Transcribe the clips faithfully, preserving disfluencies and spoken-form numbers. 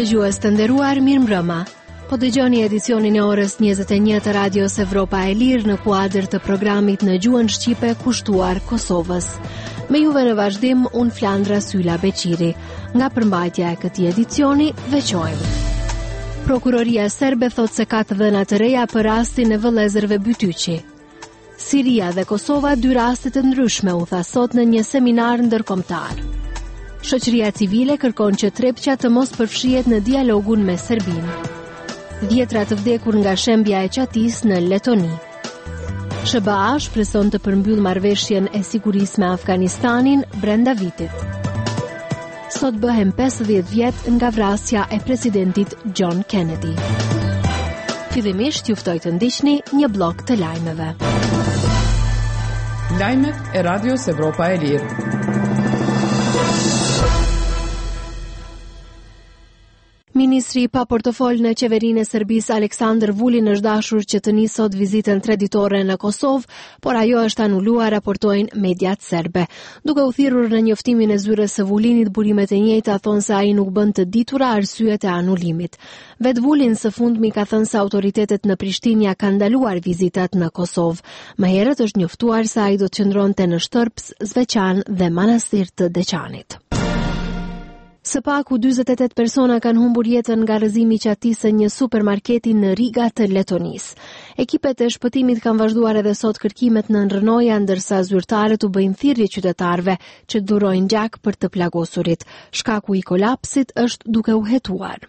Dëgjues të nderuar, mirëmbrëma. Po dëgjoni edicionin e orës njëzet e një të Radios Evropa e Lirë në kuadër të programit në gjuhën shqipe kushtuar Kosovës. Me juve në vazhdim, unë Flandra Sylla Beqiri. Nga përmbajtja e këtij edicioni, veçojmë. Prokuroria serbe thot se ka të dhëna të reja për rastin e vëllezërve Bytyqi. Siria dhe Kosova dy raste të ndryshme, u tha sot në një seminar ndërkombëtar. Shoqëria civile kërkon që Trepqa të mos përfshihet në dialogun me Serbinë. Dhjetra të vdekur nga shembja e qatis në Letoni. S B A shpreson të përmbyll marrëveshjen e sigurisë me Afganistanin brenda vitit. Sot bëhen pesëdhjetë vjet nga vrasja e presidentit John Kennedy. Fillimisht ju ftoj të ndiqni një blok të lajmeve. Lajmet e Radios Evropa e Lirë. Ministri pa portofol në qeverinë e Serbisë Aleksandar Vulin është dashur që të nisë sot vizitën treditore në Kosovë, por ajo është anuluar, raportojnë mediat serbe. Duke u thirrur në njoftimin e zyrës së Vulinit, burimet e njëjta thonë se ai nuk bën të ditura arsyet e anulimit. Vet Vulin së fundmi ka thënë se autoritetet në Prishtinë ja kanë ndaluar vizitat në Kosovë. Më herët është njoftuar se ai do të qëndronte në Shtërps, Zveçan dhe Manastir të Deçanit. Së paku dyzet e tetë persona kanë humbur jetën nga rrëzimi i qatisë një supermarketi në Riga të Letonisë. Ekipet e shpëtimit kanë vazhduar edhe sot kërkimet në Rënoja, ndërsa zyrtarët u bëjnë thirrje qytetarëve që durojnë gjak për të plagosurit. Shkaku i kolapsit është duke u hetuar.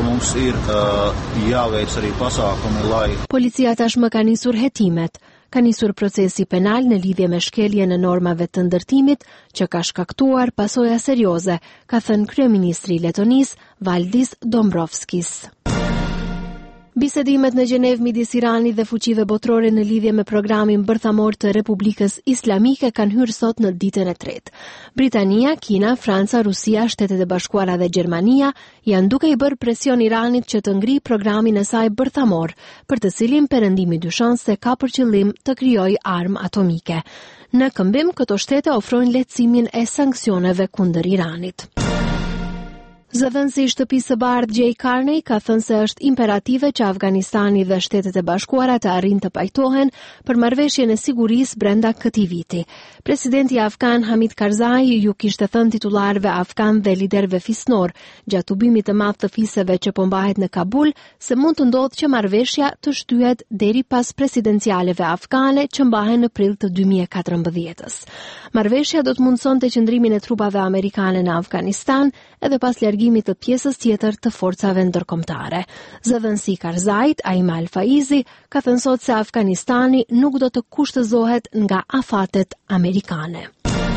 Policia tashmë ka nisur hetimet. Ka nisur procesi penal në lidhje me shkeljen e normave të ndërtimit që ka shkaktuar pasoja serioze, ka thënë kryeministri i Letonisë Valdis Dombrovskis. Bisedimet në Gjenevë midis Iranit dhe fuqive botërore në lidhje me programin bërthamor të Republikës Islamike kanë hyrë sot në ditën e tretë. Britania, Kina, Franca, Rusia, Shtetet e Bashkuara dhe Gjermania janë duke i bërë presion Iranit që të ngrijë programin e saj bërthamor, për të cilin perëndimi dyshon se ka për qëllim të krijojë armë atomike. Në këmbim, këto shtete ofrojnë lehtësimin e sanksioneve kundër Iranit. Zëdhënësi i Shtëpisë së Bardhë Jay Carney ka thënë se është imperative që Afganistani dhe Shtetet e Bashkuara të arrijnë të pajtohen për marrëveshjen e sigurisë brenda këtij viti. Presidenti afgan Hamid Karzai ju kishte thënë titullarëve afgan dhe liderëve fisnor gjatë ubimit të madh të fisëve që po mbahet në Kabul se mund të ndodhë që marrëveshja të shtyhet deri pas presidencialeve afgane që mbahen në prill të dy mijë e katërmbëdhjetës. Marrëveshja do të mundsonte qëndrimin e trupave amerikane në Afganistan edhe pas largimit të pjesës tjetër të forcave ndërkombëtare. Zëdhënësi Karzait, Aimal Faizi, ka thënë sot se Afganistani nuk do të kushtëzohet nga afatet amerikane.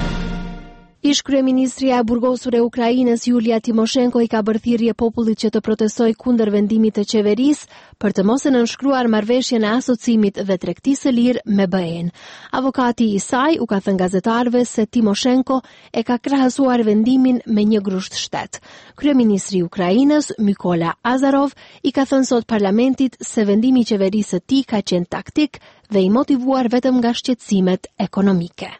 Ish kryeministria e burgosur e Ukrainës Julia Timoshenko i ka bërë thirrje popullit që të protestojë kundër vendimit të qeverisë për të mos e nënshkruar marrëveshjen e asocimit dhe tregtisë së lirë me B E-n. Avokati i saj u ka thënë gazetarëve se Timoshenko e ka krahasuar vendimin me një grusht shtet. Kryeministri i Ukrainës Mykola Azarov i ka thënë sot parlamentit se vendimi i qeverisë së tij ka qenë taktik dhe i motivuar vetëm nga shqetësimet ekonomike.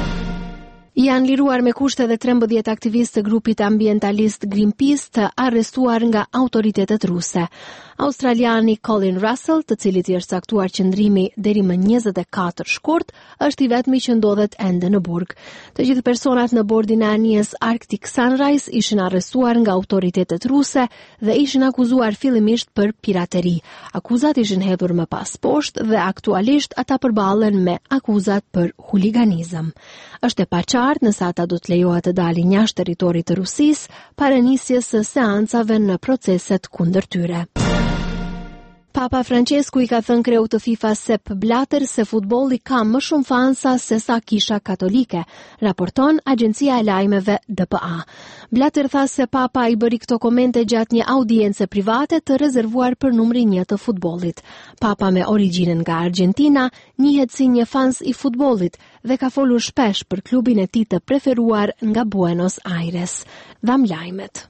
Janë liruar me kushte dhe trembëdhjetë aktivistë të grupit ambientalist Greenpeace të arrestuar nga autoritetet ruse. Australiani Colin Russell, të cilit i është caktuar qëndrimi deri më njëzet e katër shkurt, është i vetmi që ndodhet ende në burg. Të gjithë personat në bordin e anijes Arctic Sunrise ishin arrestuar nga autoritetet ruse dhe ishin akuzuar fillimisht për pirateri. Akuzat ishin hedhur më pas poshtë dhe aktualisht ata përballen me akuzat për huliganizëm. Është e paqartë nëse ata do të lejohet të dalin jashtë territorit të Rusisë para nisjes së seancave në proceset kundër tyre. Papa Francesku i ka thënë kreut të FIFA Sepp Blatter se futbolli ka më shumë fansa se sa kisha katolike, raporton Agjencia e Lajmeve D P A. Blatter tha se Papa i bëri këto komente gjatë një audience private të rezervuar për numrin një të futbollit. Papa me origjinën nga Argentina njihet si një fans i futbollit dhe ka folur shpesh për klubin e tij të preferuar nga Buenos Aires. Dham lajmet.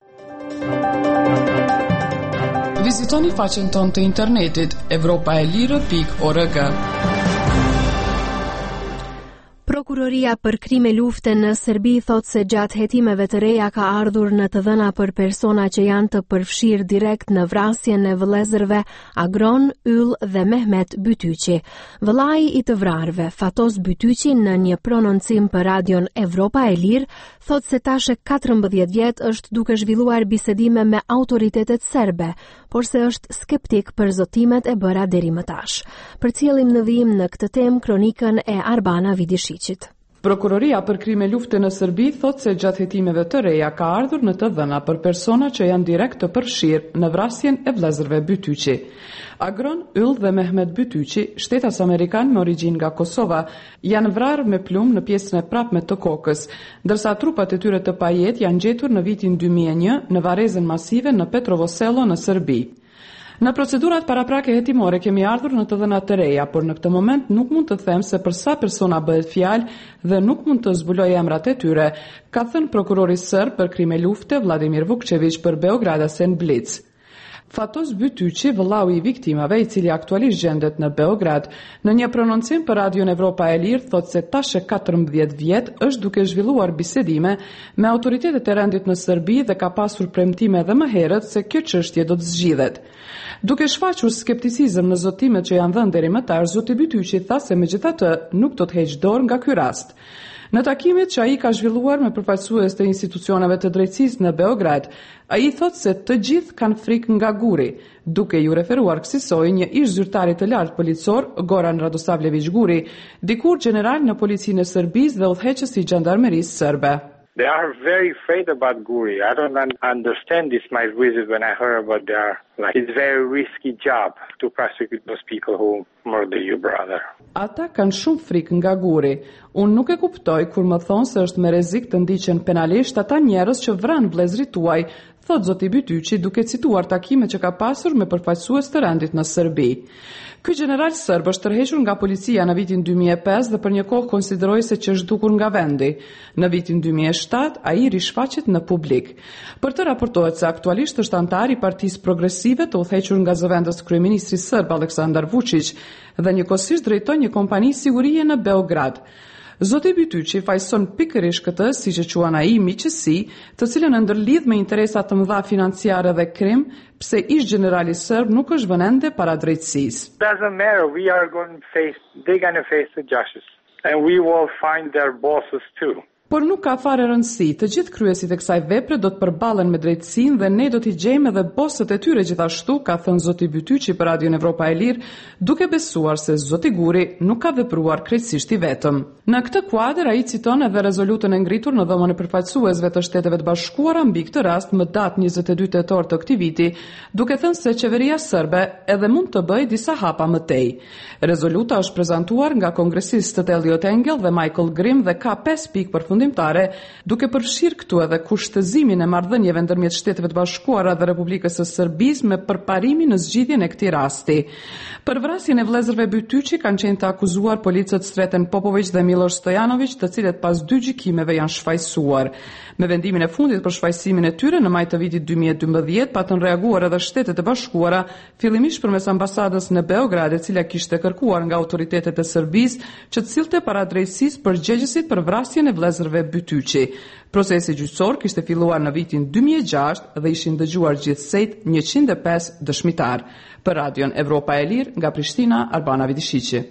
Vizitoni faqen tonë të internetit evropaelire pikë org. Prokuroria për krime lufte në Serbi thot se gjatë hetimeve të reja ka ardhur në të dhëna për persona që janë të përfshirë direkt në vrasjen e vëllezërve Agron, Yll dhe Mehmet Bytyqi. Vëllai i të vrarëve, Fatos Bytyqi, në një prononcim për radion Evropa e Lirë, thot se tash katërmbëdhjetë vjet është duke zhvilluar bisedime me autoritetet serbe, por se është skeptik për zotimet e bëra deri më tash. Përcjellim në vijim në këtë temë kronikën e Arbana Vidishi. Prokuroria për krime lufte në Serbi thot se gjatë hetimeve të reja ka ardhur në të dhëna për persona që janë direkt të përfshirë në vrasjen e vëllezërve Bytyqi. Agron, Yll dhe Mehmet Bytyqi, shtetas amerikan me origjinë nga Kosova, janë vrarë me plumb në pjesën e prapme të kokës, ndërsa trupat e tyre të pajet janë gjetur në vitin dy mijë e një në varrezën masive në Petrovo Selo në Serbi. Në procedurat paraprake hetimore kemi ardhur në të dhëna të reja, por në këtë moment nuk mund të them se për sa persona bëhet fjalë dhe nuk mund të zbuloj emrat e tyre, ka thënë prokurori serb për krime lufte Vladimir Vukčević për Beograda Sen Blic. Fatos Bytyqi, vëllau i viktimave, i cili aktualisht gjendet në Beograd, në një prononcim për radion Evropa e Lirë thot se tash e katërmbëdhjetë vjet është duke zhvilluar bisedime me autoritetet e rendit në Serbi dhe ka pasur premtime edhe më herët se kjo çështje do të zgjidhet. Duke shfaqur skepticizëm në zotimet që janë dhënë deri më tard, zoti Bytyqi tha se megjithatë nuk do të heqë dorë nga ky rast. Në takimet që ai ka zhvilluar me përfaqësues të institucioneve të drejtësisë në Beograd, ai thot se të gjithë kanë frikë nga guri, duke ju referuar kësaj një ish zyrtari të lartë policor, Goran Radosavljević Guri, dikur general në policinë e Serbisë dhe udhëheqës i gjandarmerisë serbe. They are very afraid about Guri. I don't un- understand this my visit when I heard about their like it's very risky job to prosecute those people who murder your brother. Ata kanë shumë frikë nga Guri. Unë nuk e kuptoj kur më thonë se është me rrezik të ndiqen penalisht ata njerëz që vranë vëllezërit tuaj, thot zoti Bytyqi duke cituar takimet që ka pasur me përfaqësues të rendit në Serbi. Ky general serb është tërhequr nga policia në vitin dy mijë e pesë dhe për një kohë konsideroi se që është dukur nga vendi. Në vitin dy mijë e shtatë ai rishfaqet në publik. Për të raportohet se aktualisht është antar i Partisë Progresive të udhëhequr nga zëvendës kryeministri serb Aleksandar Vučić dhe njëkohësisht drejton një kompani sigurie në Beograd. Zoti Bytyqi fajson pikërisht këtë, siç e quan ai, miqësi, të cilën e ndërlidh me interesa të mëdha financiare dhe krim, pse ish generali serb nuk është vënë ende para drejtësisë. Doesn't matter. We are going to face. They're going to face the justice, and we will find their bosses too. Por nuk ka fare rëndësi, të gjithë kryesit e kësaj vepre do të përballen me drejtësinë dhe ne do t'i gjejmë edhe bosët e tyre gjithashtu, ka thënë zoti Bytyqi për radion Evropa e Lirë, duke besuar se zoti Guri nuk ka vepruar krejtësisht i vetëm. Në këtë kuadër ai citon edhe rezolutën e ngritur në dhomën e përfaqësuesve të Shteteve të Bashkuara mbi këtë rast më datë njëzet e dy tetor të këtij viti, duke thënë se qeveria serbe edhe mund të bëjë disa hapa më tej. Rezoluta është prezantuar nga kongresistët Elliot Engel dhe Michael Grimm dhe ka pesë pikë përfundimtare, duke përfshirë këtu edhe kushtëzimin e marrëdhënieve ndërmjet Shteteve të Bashkuara dhe Republikës së Serbisë me përparimin në zgjidhjen e këtij rasti. Për vrasjen e vëllezërve Bytyqi kanë qenë të akuzuar policët Sreten Popović dhe Miloš Stojanović, të cilët pas dy gjykimeve janë shfaqsuar. Me vendimin e fundit për shfaqsimin e tyre në maj të vitit dy mijë e dymbëdhjetë patën reaguar edhe Shtetet e Bashkuara, fillimisht përmes ambasadës në Beograd, e cila kishte kërkuar nga autoritetet e Serbisë që të sillte para drejtësisë përgjegjësit për vrasjen e vëllezërve Bytyqi. Procesi gjyqësor kishte filluar në vitin dy mijë e gjashtë dhe ishin dëgjuar gjithsejt njëqind e pesë dëshmitar. Për radion Evropa e Lirë, nga Prishtina, Arbana Vidishiqi.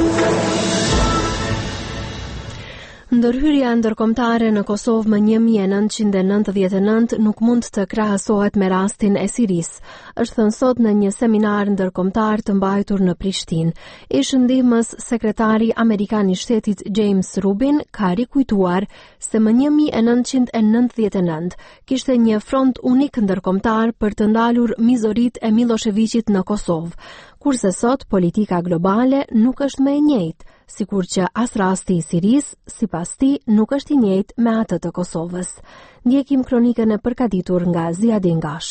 Ndërhyrja ndërkombëtare në Kosovë më një mijë e nëntëqind e nëntëdhjetë e nëntë nuk mund të krahasohet me rastin e Sirisë, është thënë sot në një seminar ndërkombëtar të mbajtur në Prishtinë. Ish ndihmës sekretari amerikan i shtetit James Rubin ka rikujtuar se më një mijë e nëntëqind e nëntëdhjetë e nëntë kishte një front unik ndërkombëtar për të ndalur mizoritë e Miloševićit në Kosovë, kurse sot politika globale nuk është më e njëjtë, sikur që as rasti i Sirisë, sipas tij, nuk është i njëjtë me atë të Kosovës. Ndjekim kronikën e përgatitur nga Ziadin Gashi.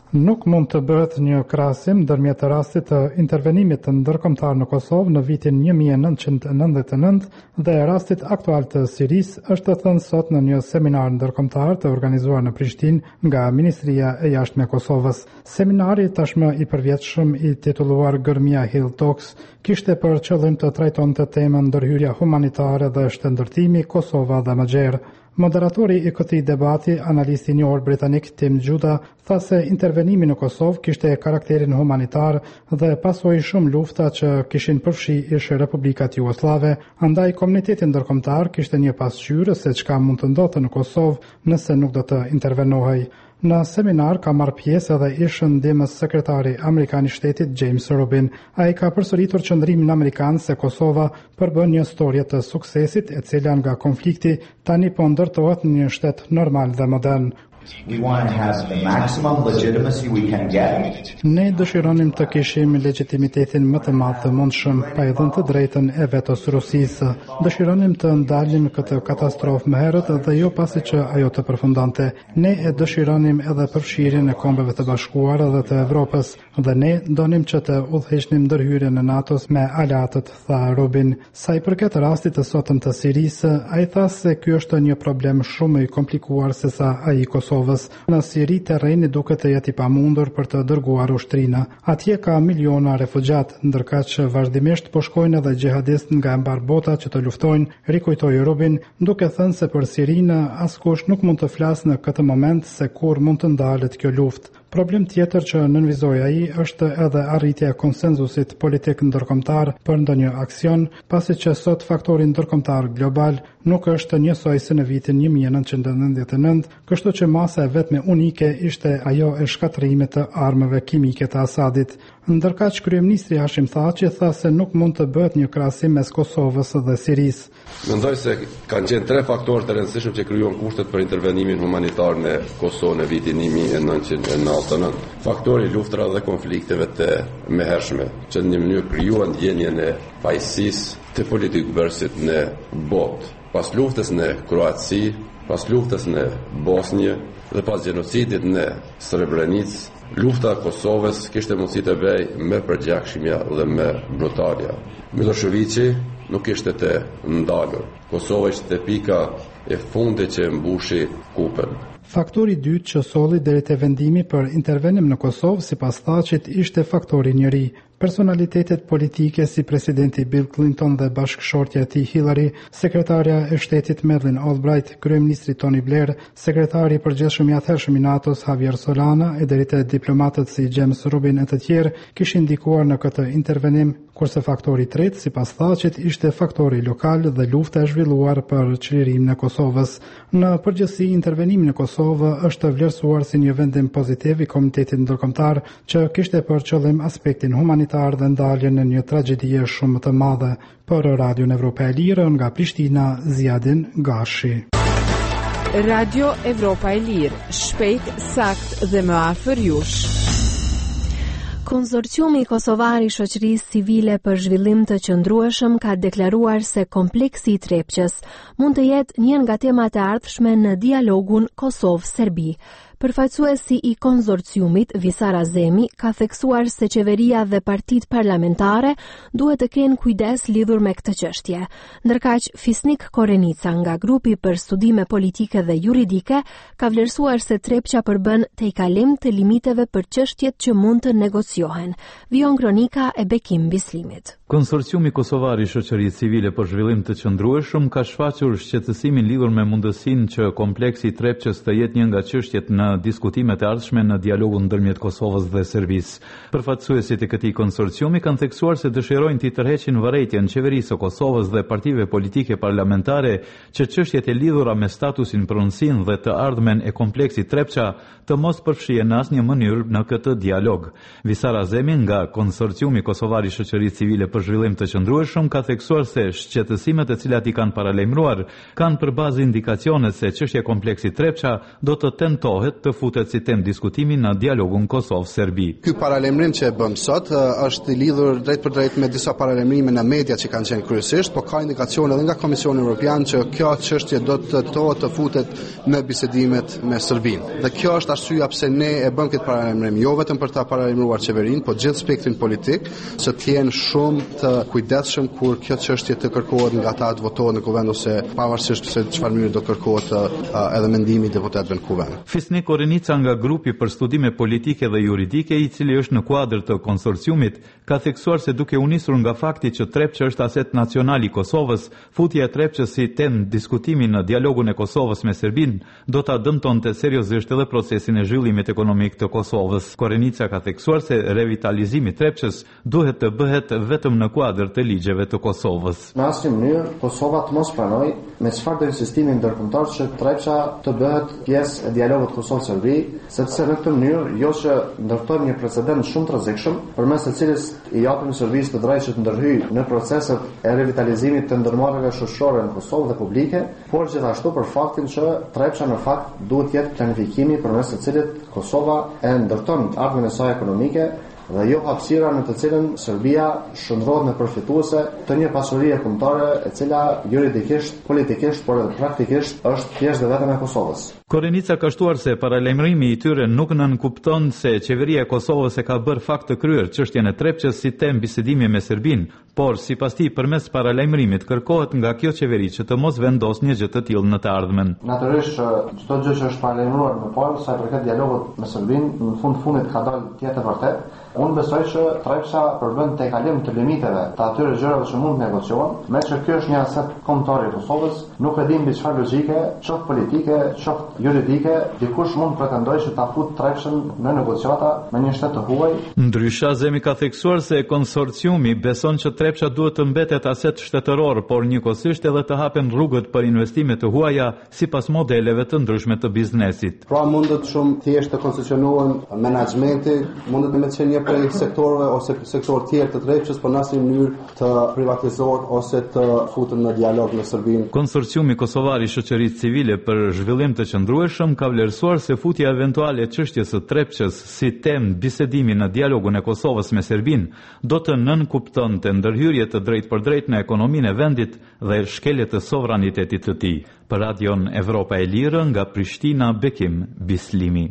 Nuk mund të bëhet një krahasim ndërmjet rastit të intervenimit të ndërkombëtar në Kosovë në vitin një mijë e nëntëqind e nëntëdhjetë e nëntë dhe rastit aktual të Sirisë, është thënë sot në një seminar ndërkombëtar të organizuar në Prishtinë nga Ministria e Jashtme e Kosovës. Seminari, tashmë i përvjetshëm, i titulluar Gërmia Hill Talks, kishte për qëllim të trajtonte temën ndërhyrja humanitare dhe shëndërtimi Kosova dhe më gjerë. Moderatori i këtij debati, analisti i njohur britanik Tim Juda, tha se intervenimi në Kosovë kishte karakterin humanitar dhe pasoi shumë lufta që kishin përfshi ish Republikat Jugosllave, andaj komuniteti ndërkombëtar kishte një pasqyrë se çka mund të ndodhte në Kosovë nëse nuk do të intervenohej. Në seminar ka marrë pjesë edhe ish ndihmës sekretari amerikan i shtetit James Rubin. Ai ka përsëritur qëndrimin amerikan se Kosova përbën një storje të suksesit e cila nga konflikti tani po ndërtohet në një shtet normal dhe modern. We want to have the maximum legitimacy we can get. Ne dëshironim të kishim legitimitetin më të madh të mundshëm, pa i dhënë të drejtën e vetos Rusisë. Dëshironim të ndalim këtë katastrofë më herët dhe jo pasi që ajo të përfundonte. Ne e dëshironim edhe përfshirjen e Kombeve të Bashkuara dhe të Evropës dhe ne donim që të udhëheqnim ndërhyrjen në NATO-s me aleatët, tha Rubin. Sa i përket rastit të sotëm të Sirisë, ai tha se ky është një problem shumë i komplikuar se sa ai i Kosovës. Në Siri terreni duket të jetë i pamundur për të dërguar ushtrinë. Atje ka miliona refugjat, ndërkaq që vazhdimisht po shkojnë edhe xhihadistë nga mbar bota që të luftojnë, rikujtoi Rubin, duke thënë se për Sirinë askush nuk mund të flasë në këtë moment se kur mund të ndalet kjo luftë. Problem tjetër që nënvizoi ai është edhe arritja e konsenzusit politik ndërkombëtar për ndonjë aksion, pasi që sot faktori ndërkombëtar global nuk është njësoj si në vitin një mijë e nëntëqind e nëntëdhjetë e nëntë, kështu që masa e vetme unike ishte ajo e shkatërimit të armëve kimike të Asadit. Ndërkaq kryeministri Hashim Thaçi tha se nuk mund të bëhet një krahasim mes Kosovës dhe Sirisë. Mendoj se kanë qenë tre faktorë të rëndësishëm që krijuan kushtet për intervenimin humanitar në Kosovë në vitin një mijë e nëntëqind e nëntëdhjetë e nëntë. Faktori luftrave dhe konflikteve të mëhershme, që në një mënyrë krijuan ndjenjen e pajisisë të politikubërësit në botë. Pas luftës në Kroaci, pas luftës në Bosnjë dhe pas gjenocidit në Srebrenicë, lufta e Kosovës kishte mundësi të bëjë me përgjakshmja dhe me brutalja. Miloševići nuk ishte të ndalur. Kosova ishte pika e fundit që mbushi kupën. Faktori i dytë që solli deri te vendimi për intervenim në Kosovë, sipas Thaçit, ishte faktori njëri. Personalitetet politike si presidenti Bill Clinton dhe bashkëshortja e tij Hillary, sekretarja e shtetit Madeleine Albright, kryeministri Tony Blair, sekretari i përgjithshëm i atëhershëm i NATO-s Javier Solana e deri te diplomatët si James Rubin e të tjerë kishin ndikuar në këtë intervenim, kurse faktori i tretë, sipas Thaçit, ishte faktori lokal dhe lufta e zhvilluar për çlirimin e Kosovës. Në përgjithësi, intervenimi në Kosovë është vlerësuar si një vendim pozitiv i komunitetit ndërkombëtar që kishte për qëllim aspektin humanitar dhe ndaljen në një tragjedie shumë të madhe. Për Radion Evropa e Lirë, nga Prishtina, Ziadin Gashi. Radio Evropa e Lirë, shpejt, sakt dhe më afër jush. Konsorciumi kosovar i shoqërisë civile për zhvillim të qëndrueshëm ka deklaruar se kompleksi i Trepqës mund të jetë një nga temat e ardhshme në dialogun Kosovë-Serbi. Përfaqësuesi i konsorciumit, Visar Azemi, ka theksuar se qeveria dhe partitë parlamentare duhet të kenë kujdes lidhur me këtë çështje. Ndërkaq, Fisnik Korenica nga grupi për studime politike dhe juridike ka vlerësuar se Trepqa përbën tejkalim të limiteve për çështjet që mund të negociohen. Vion kronika e Bekim Bislimit. Konsorciumi kosovar i shoqërisë civile për zhvillim të qëndrueshëm ka shfaqur shqetësimin lidhur me mundësinë që kompleksi i Trepqës të jetë një nga çështjet në diskutimet e ardhshme në dialogun ndërmjet Kosovës dhe Serbisë. Përfaqësuesit e këtij konsorciumi kanë theksuar se dëshirojnë të tërheqin vërejtjen qeverisë së Kosovës dhe partive politike parlamentare që çështjet e lidhura me statusin, pronësinë dhe të ardhmen e kompleksit Trepqa të mos përfshihen në asnjë mënyrë në këtë dialog. Visar Azemi nga konsorciumi kosovar i shoqërisë civile për zhvillim të qëndrueshëm ka theksuar se shqetësimet e cilat i kanë paralajmëruar kanë për bazë indikacione se çështja e kompleksit Trepqa do të tentohet mundohet të futet si temë diskutimi në dialogun Kosovë-Serbi. Ky paralajmërim që e bëm sot është i lidhur drejt për drejt me disa paralajmërime në media që kanë qenë kryesisht, por ka indikacione edhe nga Komisioni Evropian që kjo çështje do të tohet të futet në bisedimet me Serbinë. Dhe kjo është arsyeja pse ne e bëm këtë paralajmërim, jo vetëm për ta paralajmëruar qeverinë, por gjithë spektrin politik, që të jenë shumë të kujdesshëm kur kjo çështje të kërkohet nga ata të votojnë në kuvend ose pavarësisht se çfarë mënyrë do kërkohet edhe mendimi i deputetëve në kuvend. Fisnik Korenica nga grupi për studime politike dhe juridike, i cili është në kuadër të konsorciumit, ka theksuar se duke u nisur nga fakti që Trepçë është aset nacional i Kosovës, futja e Trepçës si temë diskutimi në dialogun e Kosovës me Serbinë do ta dëmtonte seriozisht edhe procesin e zhvillimit ekonomik të Kosovës. Korenica ka theksuar se revitalizimi i Trepçës duhet të bëhet vetëm në kuadër të ligjeve të Kosovës. Në asnjë mënyrë Kosova të mos pranoj me çfarë do insistimi ndërkombëtar që Trepça të bëhet pjesë e dialogut Kosovë-Serbi, sepse në këtë mënyrë jo që ndërtojmë një precedent shumë të rrezikshëm, përmes të cilës i japim Serbisë të drejtë që të ndërhyjë në proceset e revitalizimit të ndërmarrjeve shoqërore në Kosovë dhe publike, por gjithashtu për faktin që Trepça në fakt duhet të jetë planifikimi përmes të cilit Kosova e ndërton ardhmen e saj ekonomike dhe jo hapësira në të cilën Serbia shndrohet me përfituese të një pasurie kombëtare e cila juridikisht, politikisht, por edhe praktikisht është pjesë dhe vetëm e Kosovës. Korenica ka shtuar se paralajmërimi i tyre nuk nënkupton se qeveria e Kosovës e ka bërë fakt të kryer çështjen e Trepçës si temë bisedimi me Serbinë, por sipas tij përmes paralajmërimit kërkohet nga kjo qeveri që të mos vendosë një gjë të tillë në të ardhmen. Natyrisht çdo gjë që është paralajmëruar më parë sa i përket dialogut me Serbinë, në fund fundit ka dalë të jetë vërtet. Unë besoj që Trepça përbën te kalim të limiteve të atyre gjërave që mund të negociohen, me që ky është një aset kombëtar i Kosovës, nuk e dim mbi çfarë logjike, qoftë politike, qoftë juridike, dikush mund pretendojë që ta fut Trepçën në negociata me një shtet të huaj. Ndryshe, Azemi ka theksuar se konsorciumi beson që Trepça duhet të mbetet aset shtetëror, por njëkohësisht edhe të hapen rrugët për investime të huaja sipas modeleve të ndryshme të biznesit. Pra mundet shumë thjesht të koncesionohen menaxhmenti, mundet me të qenë prej sektorëve ose sektor tjerë të Trepçës, por në asnjë mënyrë të privatizohet ose të futen në dialog me Serbinë. Konsorciumi kosovar i shoqërisë civile për zhvillim të qëndrueshëm ka vlerësuar se futja eventuale e çështjes së Trepçës si temë bisedimi në dialogun e Kosovës me Serbinë do të nënkuptonte ndërhyrje të drejtpërdrejtë në ekonominë e vendit dhe shkelje të sovranitetit të tij. Për Radion Evropa e Lirë nga Prishtina, Bekim Bislimi.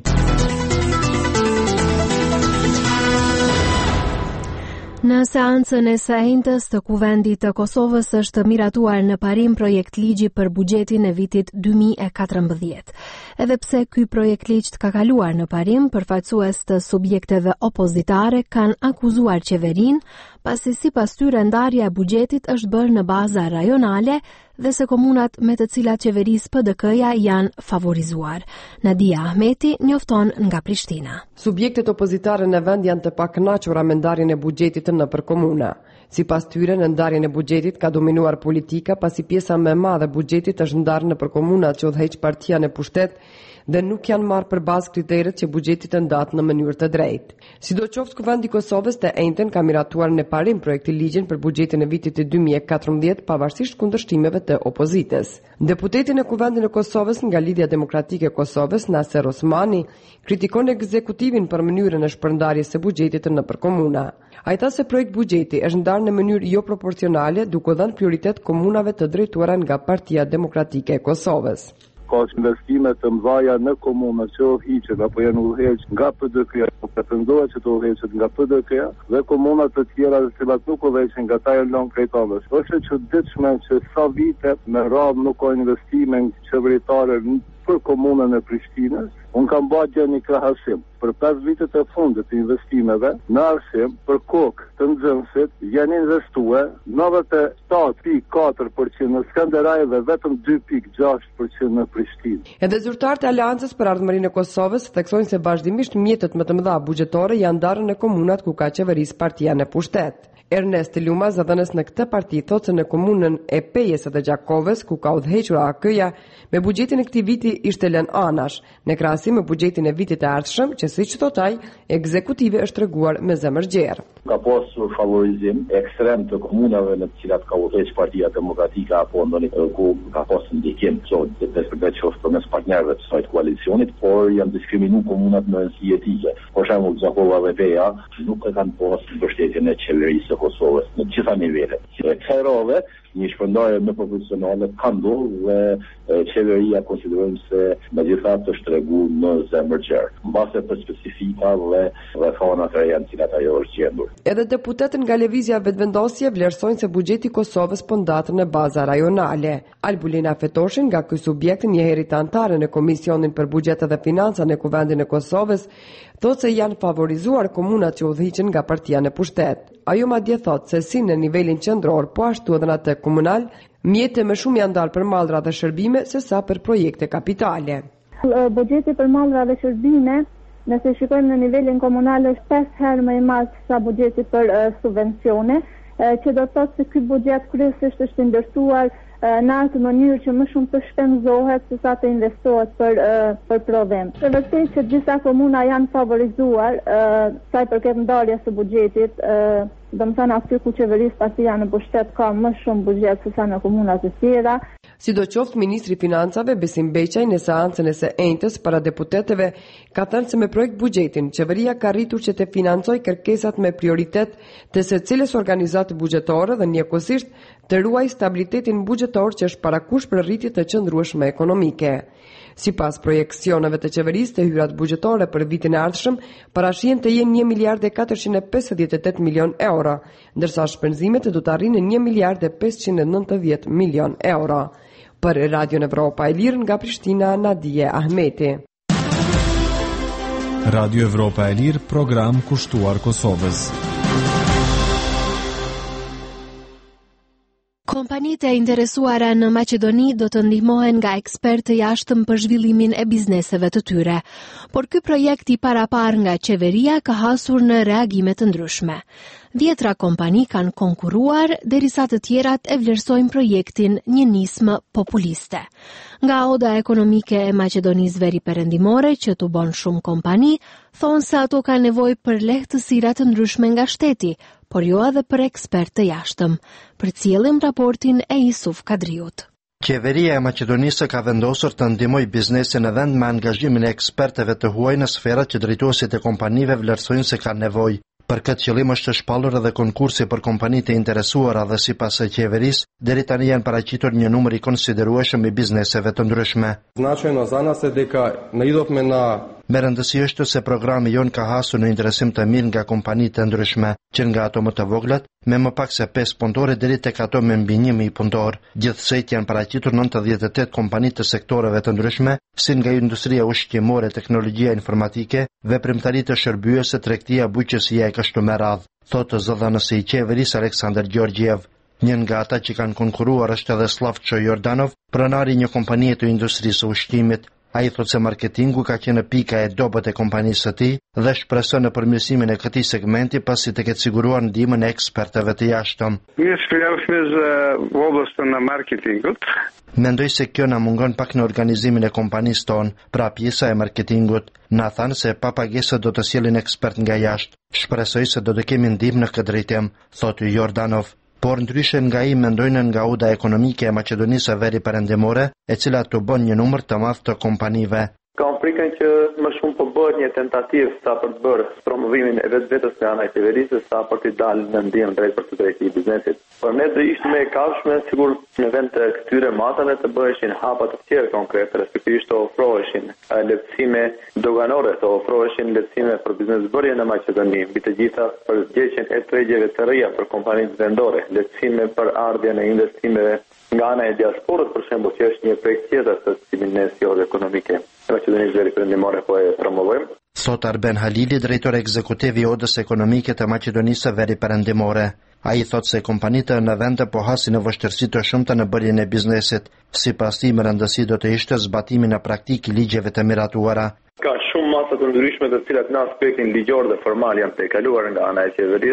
Në seancën e së njëjtës të Kuvendit të Kosovës është miratuar në parim projekt ligji për buxhetin e vitit dy mijë e katërmbëdhjetë. Edhe pse ky projekt ligj ka kaluar në parim, përfaqësues të subjekteve opozitare kanë akuzuar qeverinë, pasi sipas tyre ndarja e buxhetit është bërë në baza rajonale dhe se komunat me të cilat qeverisë P D K-ja janë favorizuar. Nadia Ahmeti njofton nga Prishtina. Subjektet opozitare në vend janë të pakënaqura me ndarjen e buxhetit nëpër komuna. Sipas tyre, në ndarjen e buxhetit ka dominuar politika, pasi pjesa më e madhe e buxhetit është ndarë nëpër komunat që udhëheq partia në pushtet dhe nuk janë marrë për bazë kriteret që buxheti të ndatë në mënyrë të drejtë. Sidoqoftë, Kuvendi i Kosovës të njëjtën ka miratuar në parim projekti ligjin për buxhetin e vitit dy mijë e katërmbëdhjetë pavarësisht kundërshtimeve të opozitës. Deputeti në Kuvendin e Kosovës nga Lidhja Demokratike e Kosovës, Naser Osmani, kritikon ekzekutivin për mënyrën e shpërndarjes së buxhetit nëpër komuna. Ai tha se projekt buxheti është ndarë në mënyrë jo proporcionale, duke dhënë prioritet komunave të drejtuara nga Partia Demokratike e Kosovës. Ka investime të mëdha në komuna që udhëhiqen apo janë udhëheq nga P D K-ja, apo pretendohet që të udhëheqet nga P D K-ja, dhe komuna të tjera të cilat nuk udhëheqen nga ta janë lënë krejtallësh. Është e çuditshme që sa vite me radhë nuk ka investime qeveritare për komunën e Prishtinës. Unë kam bërë një krahasim për pesë vitet e fundit të investimeve në arsim për kokë të nxënësit janë investuar nëntëdhjetë e shtatë pikë katër përqind në Skënderaj dhe vetëm dy pikë gjashtë përqind në Prishtinë. Edhe zyrtarët e Aleancës për Ardhmërinë e Kosovës theksojnë se vazhdimisht mjetet më të mëdha buxhetore janë ndarë në komunat ku ka qeverisë partia në pushtet. Ernest Luma, zëdhënës në këtë parti, thotë se në komunën e Pejes dhe Gjakovës, ku ka udhëhequr A K-ja, me buxhetin e këtij viti ishte lënë anash, në krahasim me buxhetin e vitit të ardhshëm, që siç thot ai, ekzekutive është treguar me zemër gjerë. Ka pasur favorizim ekstrem të komunave në të cilat ka udhëheq Partia Demokratike apo ndonjë ku ka pasur ndikim çdo të përgatitur mes partnerëve të saj koalicionit, por janë diskriminuar komunat në rëndësi etike. Për shembull, Gjakova dhe Peja nuk e kanë pasur mbështetjen e qeverisë së Kosovës në të gjitha nivelet. Kësaj rrove, një shpërndarje më profesionale ka ndodhur dhe qeveria konsiderojmë se megjithatë është treguar në zemër gjerë, mbase për specifika dhe rrethana të reja në cilat ajo është gjendur. Edhe deputetët nga Lëvizja Vetëvendosje vlerësojnë se buxheti i Kosovës po ndahet në baza rajonale. Albulina Fetoshin, nga ky subjekt një herë antare në Komisionin për Buxhet dhe Financa në Kuvendin e Kosovës, thotë se janë favorizuar komunat që udhëhiqen nga partia në pushtet. Ajo madje thotë se si në nivelin qendror, po ashtu edhe në atë komunal, mjete më shumë janë dalë për mallra dhe shërbime se sa për projekte kapitale. Buxheti për mallra dhe shërbime, nëse shikojmë në nivelin komunal, është pesë herë më i madh sa buxheti për uh, subvencione, uh, që do të thotë se ky buxhet kryesisht është ndërtuar në atë mënyrë që më shumë të shpenzohet se sa të investohet për uh, për prodhim. Është vërtet që disa komuna janë favorizuar uh, sa i përket ndarjes së buxhetit, uh, domethënë aty ku qeverisë partia në pushtet ka më shumë buxhet se sa në komunat e tjera. Sidoqoftë, ministri i Financave Besim Beqaj në seancën e së enjtës para deputetëve ka thënë se me projekt buxhetin qeveria ka arritur që të financojë kërkesat me prioritet të secilës organizate buxhetore dhe njëkohësisht të ruaj stabilitetin buxhetor që është parakush për rritje të qëndrueshme ekonomike. Sipas projeksioneve të qeverisë, të hyrat buxhetore për vitin e ardhshëm parashihen të jenë një miliard e katërqind e pesëdhjetë e tetë milion euro, ndërsa shpenzimet do të arrijnë një miliard e pesëqind e nëntëdhjetë milion euro. Për Radio Evropa e Lirë nga Prishtina, Nadije Ahmeti. Radio Evropa e Lirë, program kushtuar Kosovës. Kompanitë e interesuara në Maqedoni do të ndihmohen nga ekspertë të jashtëm për zhvillimin e bizneseve të tyre, por ky projekt i parapar nga qeveria ka hasur në reagime të ndryshme. Dhjetra kompani kanë konkuruar, derisa të tjerat e vlerësojnë projektin një nismë populiste. Nga Oda Ekonomike e Maqedonisë Veriperëndimore, që të bon shumë kompani, thonë se ato ka nevojë për lehtësira të ndryshme nga shteti, por jo edhe për ekspertë të jashtëm. Përcjellim raportin e Isuf Kadriut. Qeveria e Maqedonisë ka vendosur të ndihmojë biznesin në vend me angazhimin e ekspertëve të huaj në sferat që drejtuesit e kompanive vlerësojnë se kanë nevojë. Për këtë qëllim është shpallur edhe konkursi për kompanitë e interesuara dhe sipas së qeverisë, deri tani janë paraqitur një numër i konsiderueshëm i bizneseve të ndryshme. Značajno za nas je дека naidovme na Me rëndësi është se programi jon ka hasur në interesim të mirë nga kompanitë të ndryshme, që nga ato më të voglat, me më pak se pesë punëtorë deri tek ato me mbi një mijë punëtorë. Gjithsej janë paraqitur nëntëdhjetë e tetë kompani të sektoreve të ndryshme, si nga industria ushqimore, teknologjia informatike, veprimtari të shërbyese, tregtia, bujqësia e kështu me radhë, thotë zëdhënësi i qeverisë Aleksandar Gjorgjiev. Një nga ata që kanë konkuruar është edhe Slavço Jordanov, pronari një kompanie të industrisë së ushqimit. Ai thotë se marketingu ka qenë pika e dobët e kompanisë së tij dhe shpreson në përmirësimin e këtij segmenti pasi të ketë siguruar ndihmën e ekspertëve të jashtëm. Ние спряхме за областта на маркетингот. Mendoj se kjo na mungon pak në organizimin e kompanisë tonë, pra pjesa e marketingut. Na thanë se pa pagesë do të sjellin ekspert nga jashtë. Shpresoj se do të kemi ndihmë në këtë drejtim, thotë Jordanov. Por ndryshe nga i mendojnë nga Oda Ekonomike e Maqedonisë së Veriperëndimore, e cila të bën një numër të madh të kompanive. Kam frikën që më shumë po bëhet një tentativë sa për të bërë promovimin e vetvetes nga ana e qeverisë sa për të dalë në ndihmë drejt për të drejtë i biznesit. Por ne do ishte më e kafshme sigur në vend të këtyre matave të bëheshin hapa të tjera konkrete, respektivisht të ofroheshin lehtësime doganore, të ofroheshin lehtësime për biznesbërje në Maqedoni, mbi të gjitha për gjegjen e tregjeve të reja për kompanitë vendore, lehtësime për ardhjen e investimeve nga ana e diasporës, për shembull, që është një projekt tjetër të cilin ne si Odë Ekonomike e Maqedonisë Veriperëndimore po e promovojmë. Thot Arben Halili, drejtor ekzekutiv i Odës Ekonomike të Maqedonisë Veriperëndimore. Ai thot se kompanitë në vend po hasin në vështirësi të shumta në bërjen e biznesit. Sipas tij, më rëndësi do të ishte zbatimi në praktikë i ligjeve të miratuara. Ka shumë masa të ndryshme të cilat në aspektin ligjor dhe formal janë tejkaluar nga ana e qeverisë.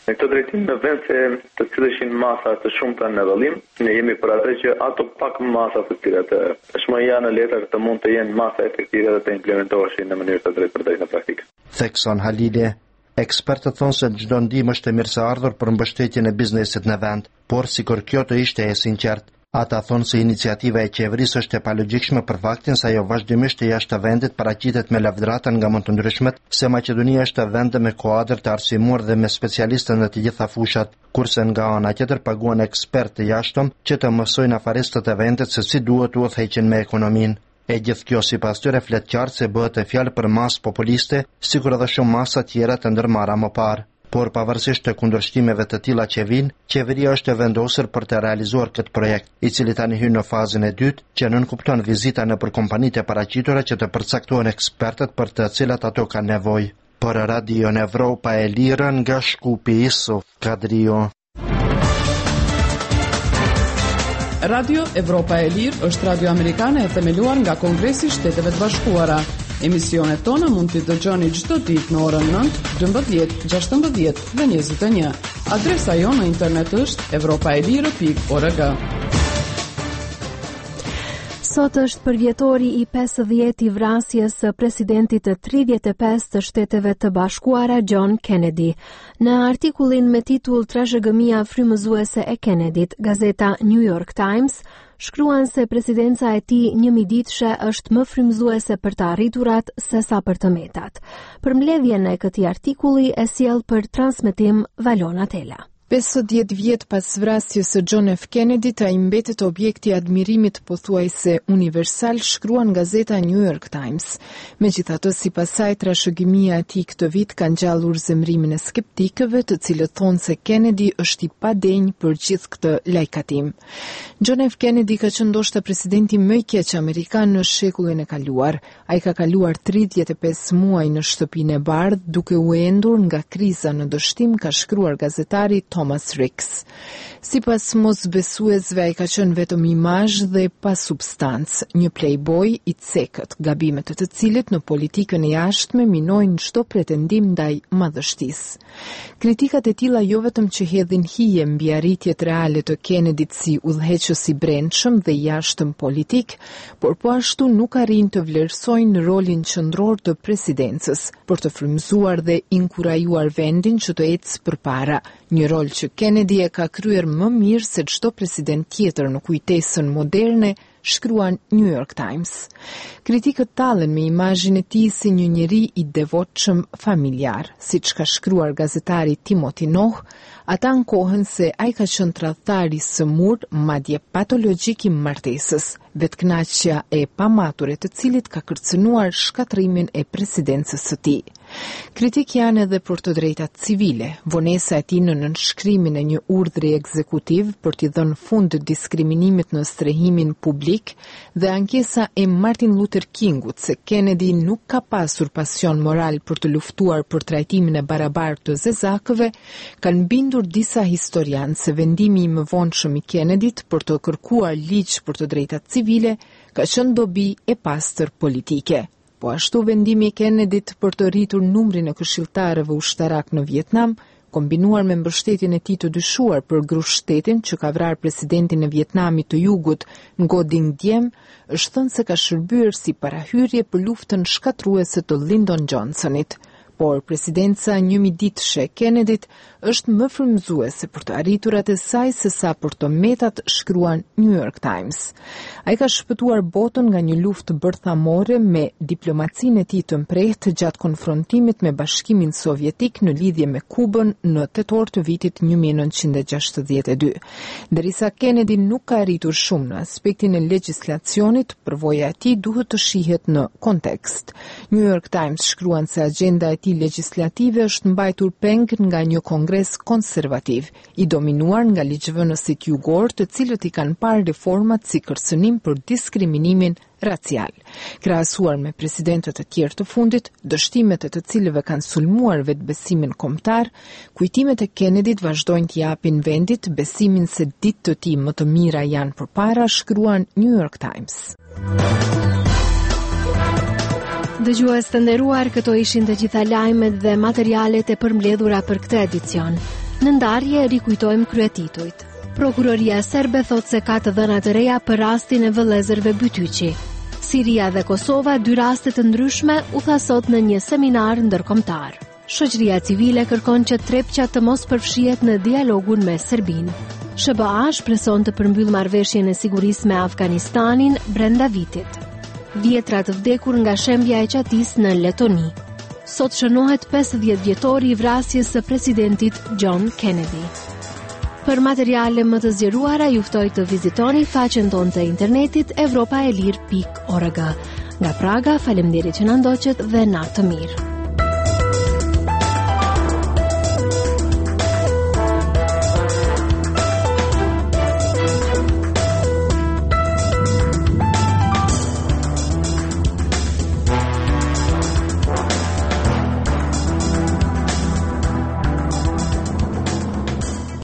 Në këtë drejtim, në vend se të cilësh ishin masa të shumta në vëllim, ne jemi për atë që ato pak masa të cilat është janë në letër të mund të jenë masa efektive dhe të implementoheshin në mënyrë të drejtpërdrejtë në praktikë. Thekson Halile, ekspertët thonë se çdo ndihmë është e mirëseardhur për mbështetjen e biznesit në vend, por sikur kjo të ishte e sinqert. Ata thonë se iniciativa e qeverisë është e palogjikshme për faktin se ajo vazhdimisht e jashtë vendit paraqitet me lavdrata nga më të ndryshmet, se Maqedonia është vend me kuadër të arsimuar dhe me specialistë në të gjitha fushat, kurse nga ana tjetër paguan ekspertë të jashtëm që të mësojnë afaristët e vendit se si duhet u udhëheqin me ekonominë. E gjithë kjo sipas tyre flet qartë se bëhet e fjalë për masë populiste, sikur edhe shumë masa tjera të ndërmarra më parë. Por pavarësisht të kundërshtimeve të tilla që vijnë, qeveria është e vendosur për të realizuar këtë projekt, i cili tani hyn në fazën e dytë, që nënkupton vizita nëpër kompanitë e paraqitura që të përcaktohen ekspertët për të cilat ato kanë nevojë. Për Radio Evropa e Lirë nga Shkupi Isuf Kadrio. Radio Evropa e Lirë është radio amerikane e themeluar nga Kongresi i Shteteve të Bashkuara. Emisionet tona mund t'i dëgjoni çdo ditë në orën nëntë, dymbëdhjetë, gjashtëmbëdhjetë dhe njëzet e një. Adresa jo në internet është evropaelire pikë org. Sot është përvjetori i pesëdhjetë i vrasjes së presidentit të tridhjetë e pesë të Shteteve të Bashkuara John Kennedy. Në artikullin me titull Trashëgëmia frymëzuese e Kennedit, gazeta New York Times shkruan se presidenca e tij njëmiditëshe është më frymëzuese për të arriturat se sa për të metat. Përmbledhjen e këtij artikulli e sjell për transmetim Valona Tela. pesëdhjetë vjet pas vrasjes së John F. Kennedy, ai mbetet objekti i admirimit pothuajse universal, shkruan gazeta New York Times. Megjithatë, sipas saj, trashëgimia e tij këtë vit ka ngjallur zemrimin e skeptikëve, të cilët thonë se Kennedy është i padenj për gjithë këtë lajkatim. John F. Kennedy ka qenë ndoshta presidenti më i keq amerikan në shekullin e kaluar. Ai ka kaluar tridhjetë e pesë muaj në shtëpinë e bardhë, duke u endur nga kriza në dështim, ka shkruar gazetari Thomas Ricks. Sipas mosbesuesve, ai ka qenë vetëm imazh dhe pa substancë, një playboy i cekët, gabimet të të cilit në politikën e jashtme minojnë çdo pretendim ndaj madhështisë. Kritikat e tilla jo vetëm që hedhin hije mbi arritjet reale të Kennedyt si udhëheqës i brendshëm dhe jashtëm politik, por po ashtu nuk arrin të vlerësojnë rolin qendror të presidencës për të frymëzuar dhe inkurajuar vendin që të ecë përpara, një rol që Kennedy e ka kryer më mirë se çdo president tjetër në kujtesën moderne, shkruan New York Times. Kritikët tallen me imazhin e tij si një njeri i devotshëm familjar, siç ka shkruar gazetari Timothy Noh. Ata ankohen se ai ka qenë tradhtar i sëmur, madje patologjik i martesës, vetkënaqësia e pamatur e të cilit ka kërcënuar shkatrimin e presidencës së tij. Kritik janë edhe për të drejtat civile, vonesa e tij në nënshkrimin e një urdhri ekzekutiv për t'i dhënë fund diskriminimit në strehimin publik dhe ankesa e Martin Luther Kingut se Kennedy nuk ka pasur pasion moral për të luftuar për trajtimin e barabartë të zezakëve, kanë bindur disa historianë se vendimi i mëvonshëm i Kennedyt për të kërkuar ligj për të drejtat civile ka qenë dobi e pastër politike. Po ashtu vendimi i Kennedyt për të rritur numrin e këshilltarëve ushtarak në Vietnam, kombinuar me mbështetjen e tij të dyshuar për grushtetin që ka vrarë presidentin e Vietnamit të Jugut, Ngo Dinh Diem, është thënë se ka shërbyer si parahyrje për luftën shkatruese të Lyndon Johnsonit. Por presidenca njëmiditëshe e Kennedyt është më frymëzuese për të arriturat e saj se sa për të metat, shkruan New York Times. Ai ka shpëtuar botën nga një luftë bërthamore me diplomacinë e tij të mprehtë gjatë konfrontimit me Bashkimin Sovjetik në lidhje me Kubën në tetor të vitit një mijë e nëntëqind e gjashtëdhjetë e dy. Derisa Kennedy nuk ka arritur shumë në aspektin e legjislacionit, përvoja e tij duhet të shihet në kontekst. New York Times shkruan se agjenda e tij legjislative është mbajtur peng nga një kongres konservativ, i dominuar nga ligjvënësit jugor, të cilët i kanë parë reformat si kërcënim për diskriminimin racial. Krahasuar me presidentët e tjerë të fundit, dështimet e të cilëve kanë sulmuar vetbesimin kombëtar, kujtimet e Kennedyt vazhdojnë të japin vendit besimin se ditë të tij më të mira janë përpara, shkruan New York Times. Dëgjues të nderuar, këto ishin të gjitha lajmet dhe materialet e përmbledhura për këtë edicion. Në ndarje rikujtojmë kryetitujt. Prokuroria serbe thot se ka të dhëna të reja për rastin e vëllezërve Bytyqi. Siria dhe Kosova, dy raste të ndryshme, u tha sot në një seminar ndërkombëtar. Shoqëria civile kërkon që Trepqa të mos përfshihet në dialogun me Serbinë. S B A shpreson të përmbyll marrëveshjen e sigurisë me Afganistanin brenda vitit. Vjetra të vdekur nga shembja e qatisë në Letoni. Sot shënohet pesëdhjetë vjetori i vrasjes së presidentit John Kennedy. Për materiale më të zgjeruara ju ftoj të vizitoni faqen tonë të internetit evropaelir pikë org. Nga Praga, faleminderit që na ndoqët dhe natë të mirë.